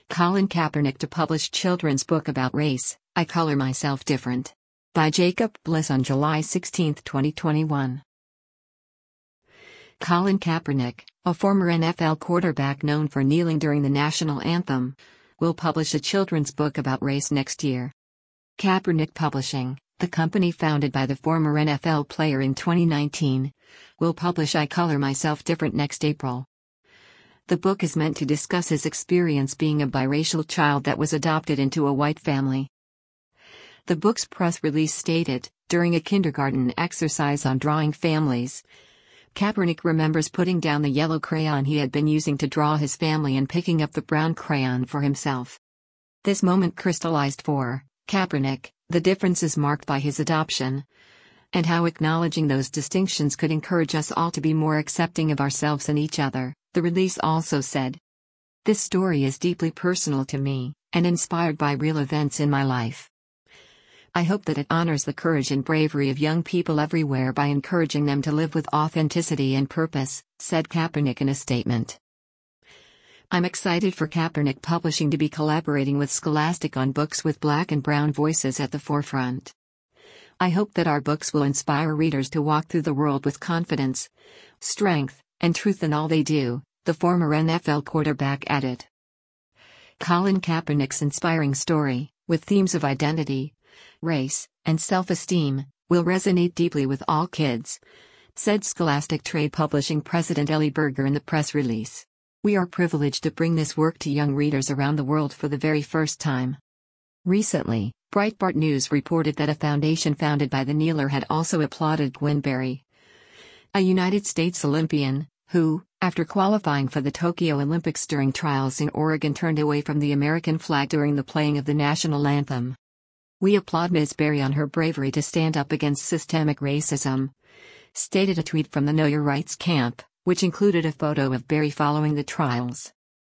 Colin Kaepernick to publish children's book about race, I Color Myself Different. By Jacob Bliss on July 16, 2021. Colin Kaepernick, a former NFL quarterback known for kneeling during the national anthem, will publish a children's book about race next year. Kaepernick Publishing, the company founded by the former NFL player in 2019, will publish I Color Myself Different next April. The book is meant to discuss his experience being a biracial child that was adopted into a white family. The book's press release stated, during a kindergarten exercise on drawing families, Kaepernick remembers putting down the yellow crayon he had been using to draw his family and picking up the brown crayon for himself. This moment crystallized for Kaepernick the differences marked by his adoption, and how acknowledging those distinctions could encourage us all to be more accepting of ourselves and each other, the release also said. This story is deeply personal to me, and inspired by real events in my life. I hope that it honors the courage and bravery of young people everywhere by encouraging them to live with authenticity and purpose, said Kaepernick in a statement. I'm excited for Kaepernick Publishing to be collaborating with Scholastic on books with Black and brown voices at the forefront. I hope that our books will inspire readers to walk through the world with confidence, strength, and truth in all they do, the former NFL quarterback added. Colin Kaepernick's inspiring story, with themes of identity, race, and self-esteem, will resonate deeply with all kids, said Scholastic Trade Publishing President Ellie Berger in the press release. We are privileged to bring this work to young readers around the world for the very first time. Recently, Breitbart News reported that a foundation founded by the kneeler had also applauded Gwen Berry, a United States Olympian, who, after qualifying for the Tokyo Olympics during trials in Oregon, turned away from the American flag during the playing of the national anthem. We applaud Ms. Berry on her bravery to stand up against systemic racism, stated a tweet from the Know Your Rights camp, which included a photo of Berry following the trials.